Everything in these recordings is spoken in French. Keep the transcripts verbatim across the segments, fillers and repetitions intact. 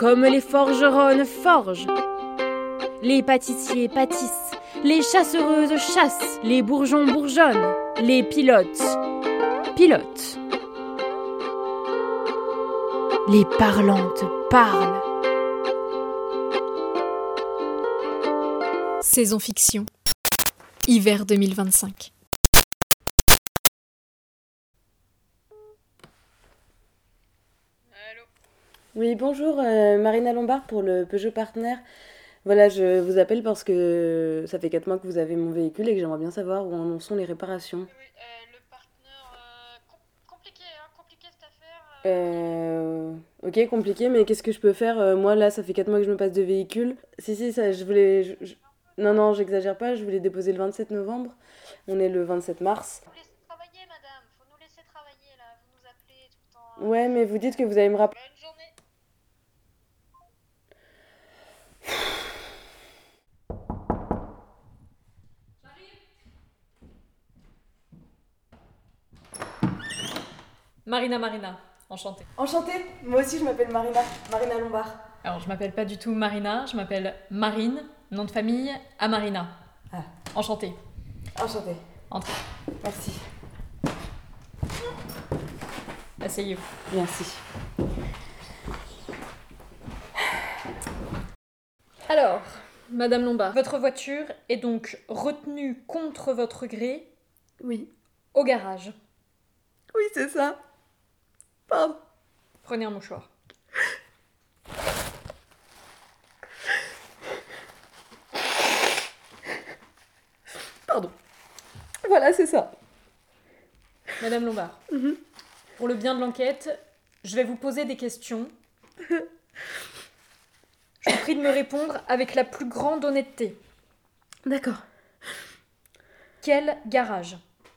comme les forgeronnes forgent. Les pâtissiers pâtissent, les chasseuses chassent, les bourgeons bourgeonnent, les pilotes pilotent. Les parlantes parlent. Saison fiction, hiver deux mille vingt-cinq. Allô. Oui, bonjour, euh, Marina Lombard pour le Peugeot Partner. Voilà, je vous appelle parce que ça fait quatre mois que vous avez mon véhicule et que j'aimerais bien savoir où en sont les réparations. Oui, oui, euh, le partenaire, euh, com- compliqué, hein, compliqué cette affaire. Euh... Euh... Ok, compliqué, mais qu'est-ce que je peux faire? Euh, Moi, là, ça fait quatre mois que je me passe de véhicule. Si, si, ça, je voulais... je- je- Non, non, j'exagère pas, je voulais déposer le vingt-sept novembre. On est le vingt-sept mars. Faut nous laisser travailler, madame. Faut nous laisser travailler, là. Vous nous appelez tout le temps. Ouais, mais vous dites que vous allez me rappeler. Bonne journée. Marina Marina, enchantée. Enchantée, moi aussi je m'appelle Marina, Marina Lombard. Alors, je m'appelle pas du tout Marina, je m'appelle Marine, nom de famille Amarina. Ah. Enchantée. Enchantée, Entrez, merci. asseyez-vous. Merci. Alors, Madame Lombard, votre voiture est donc retenue contre votre gré Oui, au garage. oui, c'est ça. Pardon. Prenez un mouchoir. Pardon. Voilà, c'est ça. Madame Lombard, Mhm. pour le bien de l'enquête, je vais vous poser des questions. Je vous prie de me répondre avec la plus grande honnêteté. D'accord. Quel garage?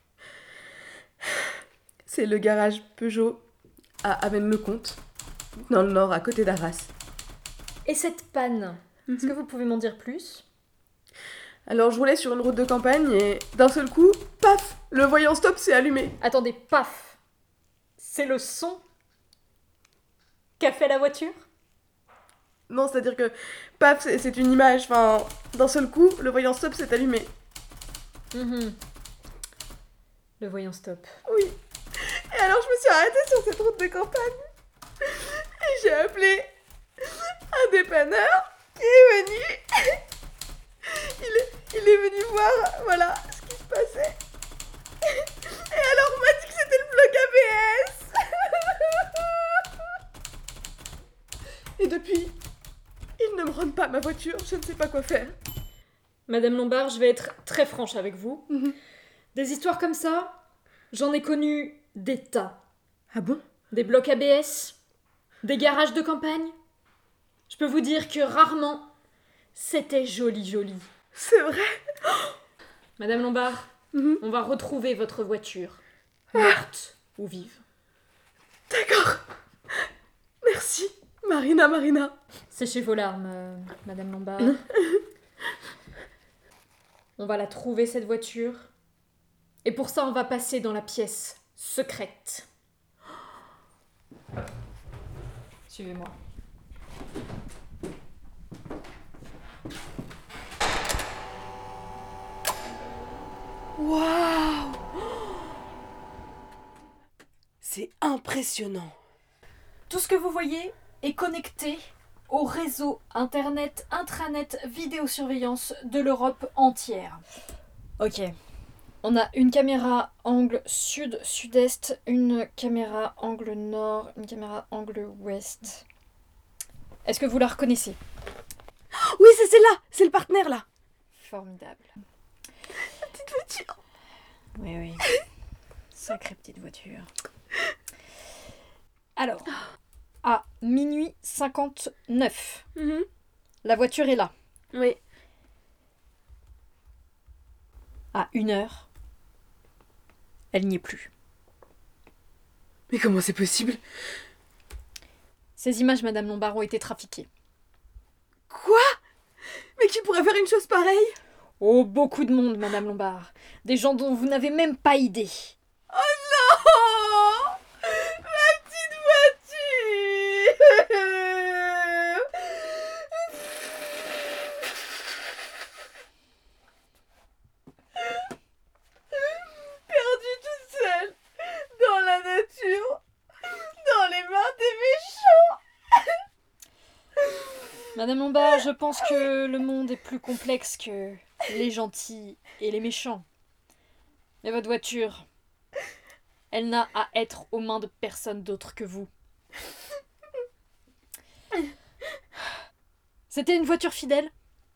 C'est le garage Peugeot à Avesnes-le-Comte, dans le nord, à côté d'Arras. Et cette panne, est-ce que vous pouvez m'en dire plus? Alors je roulais sur une route de campagne et d'un seul coup, paf, le voyant stop s'est allumé. Attendez, paf! C'est le son qu'a fait la voiture? Non, c'est-à-dire que paf, c'est c'est une image. Enfin, d'un seul coup, le voyant stop s'est allumé. Mhm. Le voyant stop. Oui. Et alors je me suis arrêtée sur cette route de campagne et j'ai appelé un dépanneur qui est venu. Il est, il est venu voir, voilà, ce qui se passait. Et alors on m'a dit que c'était le bloc A B S. Et depuis, il ne me rend pas ma voiture, je ne sais pas quoi faire. Madame Lombard, je vais être très franche avec vous. Mhm. Des histoires comme ça, j'en ai connu des tas. Ah bon? Des blocs A B S, des garages de campagne. Je peux vous dire que rarement, c'était joli joli. C'est vrai? Madame Lombard, Mhm. on va retrouver votre voiture, morte ou vive. D'accord. Merci, Marina, Marina. Séchez vos larmes, euh, Madame Lombard. On va la trouver, cette voiture. Et pour ça, on va passer dans la pièce secrète. Suivez-moi. Waouh! C'est impressionnant. Tout ce que vous voyez est connecté au réseau Internet, intranet, vidéosurveillance de l'Europe entière. Ok. On a une caméra angle sud-sud-est, une caméra angle nord, une caméra angle ouest. Est-ce que vous la reconnaissez? Oui, c'est celle-là, c'est le partenaire là. Formidable. Petite voiture. Oui, oui. Sacrée petite voiture. Alors, à minuit cinquante-neuf, Mhm. la voiture est là. Oui. À une heure, elle n'y est plus. Mais comment c'est possible? Ces images, Madame Lombard, ont été trafiquées. Quoi? Mais qui pourrait faire une chose pareille? Oh, beaucoup de monde, Madame Lombard. Des gens dont vous n'avez même pas idée. Oh non! Ma petite voiture! Madame Lombard, je pense que le monde est plus complexe que les gentils et les méchants. Mais votre voiture, elle n'a à être aux mains de personne d'autre que vous. C'était une voiture fidèle?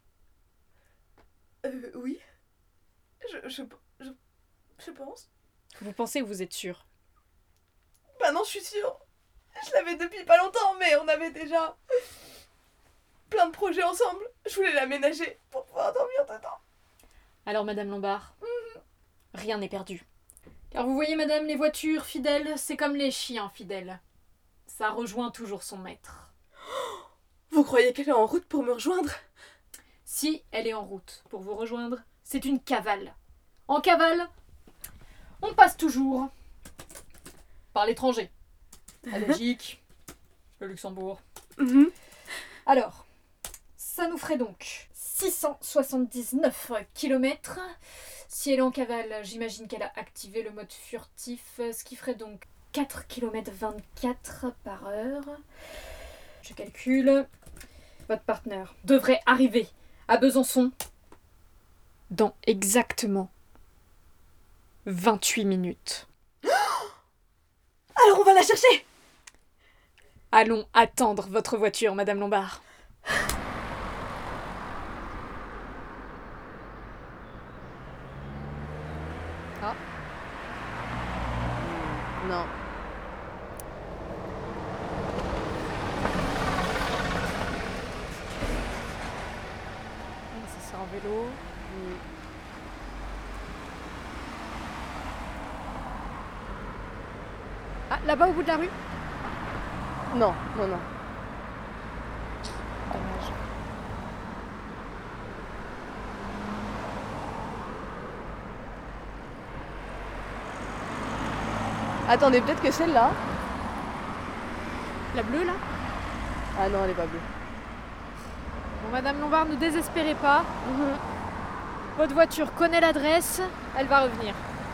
Euh, oui. Je, je, je, je pense. Vous pensez ou vous êtes sûr? Bah non, je suis sûre. Je l'avais depuis pas longtemps, mais on avait déjà plein de projets ensemble. Je voulais l'aménager pour pouvoir dormir dedans. Alors, Madame Lombard, mmh. rien n'est perdu. Car vous voyez, Madame, les voitures fidèles, c'est comme les chiens fidèles. Ça rejoint toujours son maître. Vous croyez qu'elle est en route pour me rejoindre? Si elle est en route pour vous rejoindre, c'est une cavale. En cavale, on passe toujours par l'étranger. La Belgique, le Luxembourg. Mmh. Alors, ça nous ferait donc six cent soixante-dix-neuf kilomètres. Si elle est en cavale, j'imagine qu'elle a activé le mode furtif, ce qui ferait donc quatre kilomètres vingt-quatre par heure. Je calcule. Votre partenaire devrait arriver à Besançon dans exactement vingt-huit minutes. Alors on va la chercher! Allons attendre votre voiture, Madame Lombard. Ah. Non. Ça c'est en vélo. Mm. Ah, là-bas au bout de la rue? Non, non, non. Dommage. Attendez, peut-être que celle-là. La bleue là? Ah non, elle est pas bleue. Bon, Madame Lombard, ne désespérez pas. Mmh. Votre voiture connaît l'adresse, elle va revenir.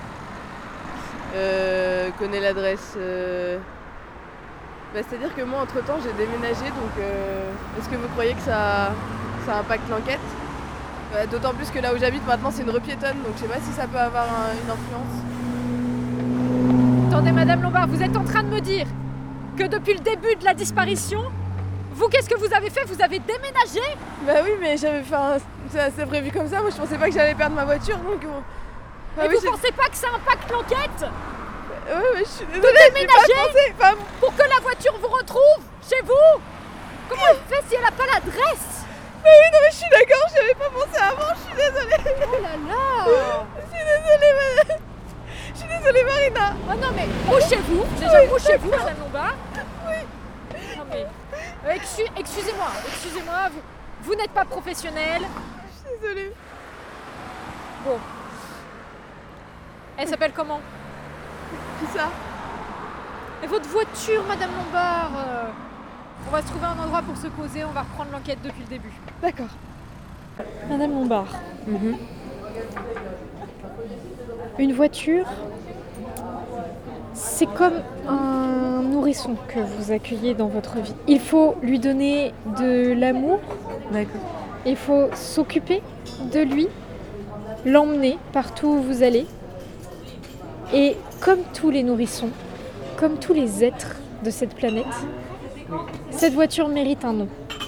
Euh, connais l'adresse. Euh... Bah, c'est-à-dire que moi, entre-temps, j'ai déménagé, donc euh, est-ce que vous croyez que ça, ça impacte l'enquête? euh, D'autant plus que là où j'habite maintenant, c'est une rue piétonne, donc je sais pas si ça peut avoir un, une influence. Attendez, Madame Lombard, vous êtes en train de me dire que depuis le début de la disparition, vous, qu'est-ce que vous avez fait? Vous avez déménagé? Bah oui, mais j'avais fait un... c'est prévu comme ça, moi je pensais pas que j'allais perdre ma voiture, donc bon... Bah, Et oui, vous pensez pas que ça impacte l'enquête? Ouais, mais je suis désolée, de déménager enfin... pour que la voiture vous retrouve chez vous? Comment elle fait si elle a pas l'adresse? Bah oui, non mais je suis d'accord, j'y avais pas pensé avant, je suis désolée. Oh là là. Je suis désolée, madame. Je suis désolée, Marina. Oh non mais, mouchez-vous, déjà Oui, mouchez-vous, Madame Lombard. Oui. Non mais, euh, excu- excusez-moi, excusez-moi, vous, vous n'êtes pas professionnelle. Je suis désolée. Bon. Elle s'appelle comment? Qui ça? Et votre voiture, Madame Lombard euh, on va se trouver un endroit pour se poser, on va reprendre l'enquête depuis le début. D'accord. Madame Lombard, Mm-hmm. une voiture, c'est comme un nourrisson que vous accueillez dans votre vie. Il faut lui donner de l'amour, D'accord. il faut s'occuper de lui, l'emmener partout où vous allez. Et comme tous les nourrissons, comme tous les êtres de cette planète, cette voiture mérite un nom.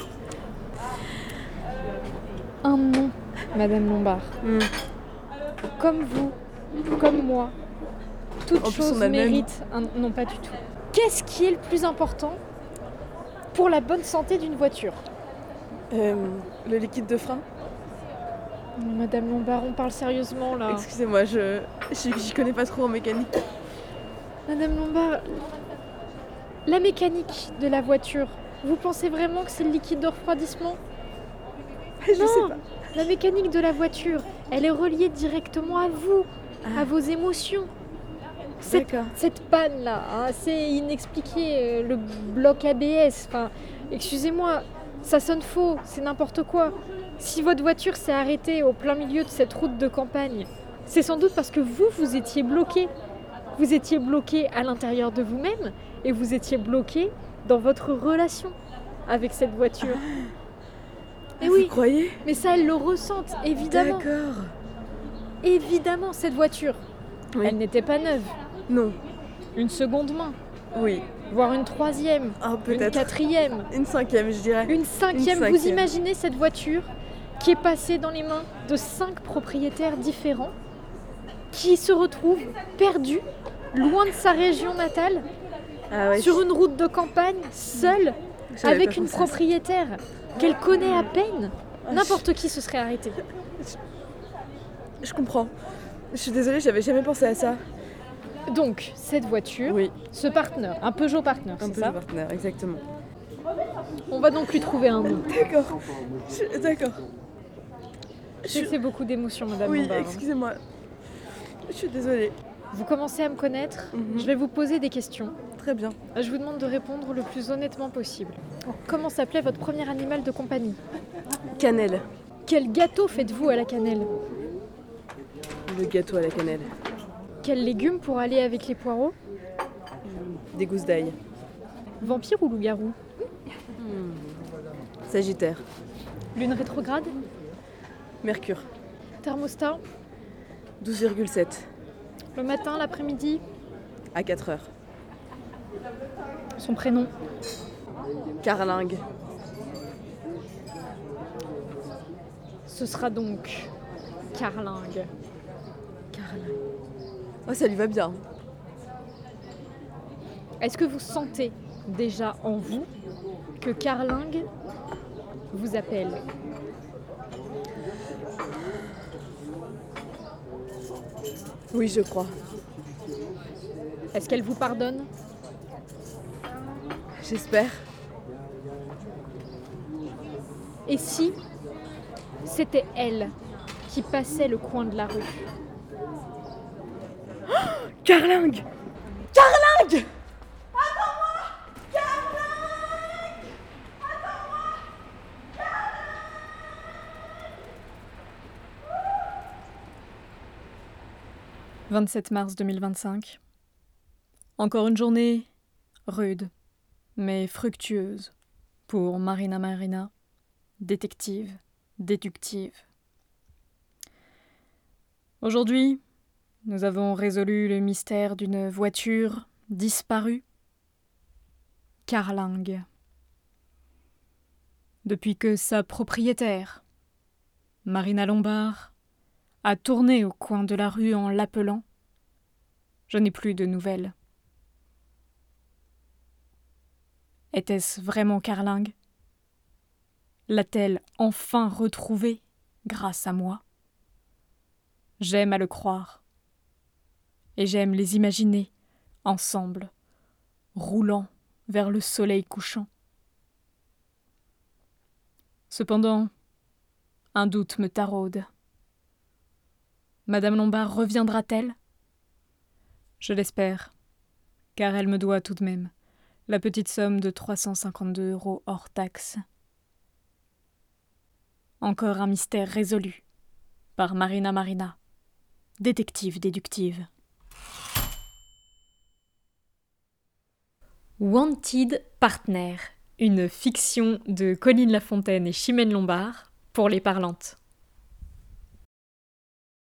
Un nom, Madame Lombard. Mm. Comme vous, comme moi, toute En plus, chose on a le même. mérite un... Non, pas du tout. Qu'est-ce qui est le plus important pour la bonne santé d'une voiture? Euh, le liquide de frein? Madame Lombard, on parle sérieusement là. Excusez-moi, je j'y connais pas trop en mécanique. Madame Lombard, la mécanique de la voiture, vous pensez vraiment que c'est le liquide de refroidissement? Je Non, sais pas. la mécanique de la voiture, elle est reliée directement à vous, Ah. à vos émotions. Cette, D'accord. cette panne-là, hein, c'est inexpliqué, euh, le bloc A B S, enfin, excusez-moi, ça sonne faux, c'est n'importe quoi. Si votre voiture s'est arrêtée au plein milieu de cette route de campagne, c'est sans doute parce que vous, vous étiez bloqué. Vous étiez bloqué à l'intérieur de vous-même et vous étiez bloqué dans votre relation avec cette voiture. Et oui, Vous croyez? mais ça, elles le ressentent, évidemment. D'accord. Évidemment, cette voiture, Oui. elle n'était pas neuve. Non. Une seconde main, Oui. voire une troisième, Ah, une peut-être. quatrième, Une cinquième, je dirais. une cinquième. Une Vous cinquième. imaginez cette voiture qui est passée dans les mains de cinq propriétaires différents, qui se retrouve perdu, loin de sa région natale, Ah ouais. sur une route de campagne, seule, J'avais avec pas une pensé à ça. propriétaire qu'elle connaît à peine. Ah, N'importe qui se serait arrêté. Je comprends. Je suis désolée, j'avais jamais pensé à ça. Donc, cette voiture, Oui, ce partenaire, un Peugeot partenaire, un c'est peu ça le partenaire, exactement. On va donc lui trouver un nom. D'accord. Je- D'accord. Je sais que c'est beaucoup d'émotions, Madame Oui, Lombard. excusez-moi. Je suis désolée. Vous commencez à me connaître, Mhm. je vais vous poser des questions. Très bien. Je vous demande de répondre le plus honnêtement possible. Comment s'appelait votre premier animal de compagnie? Cannelle. Quel gâteau faites-vous à la cannelle? Le gâteau à la cannelle. Quels légumes pour aller avec les poireaux? Des gousses d'ail. Vampire ou loup-garou? Sagittaire. Lune rétrograde? Mercure. Thermostat? douze virgule sept. Le matin, l'après-midi? À quatre heures. Son prénom? Carlingue. Ce sera donc Carlingue. Carlingue. Oh, ça lui va bien. Est-ce que vous sentez déjà en vous que Carlingue vous appelle? Oui, je crois. Est-ce qu'elle vous pardonne? J'espère. Et si c'était elle qui passait le coin de la rue? Carlingue. Carlingue. vingt-sept mars deux mille vingt-cinq. Encore une journée rude, mais fructueuse pour Marina Marina, détective, déductive. Aujourd'hui, nous avons résolu le mystère d'une voiture disparue, Carlingue. Depuis que sa propriétaire, Marina Lombard, a tourné au coin de la rue en l'appelant, je n'ai plus de nouvelles. Était-ce vraiment Carlingue? L'a-t-elle enfin retrouvée grâce à moi? J'aime à le croire. Et j'aime les imaginer ensemble, roulant vers le soleil couchant. Cependant, un doute me taraude. Madame Lombard reviendra-t-elle? Je l'espère, car elle me doit tout de même la petite somme de trois cent cinquante-deux euros hors taxe. Encore un mystère résolu par Marina Marina, détective déductive. Wanted Partner, une fiction de Colline Lafontaine et Chimène Lombard pour les parlantes.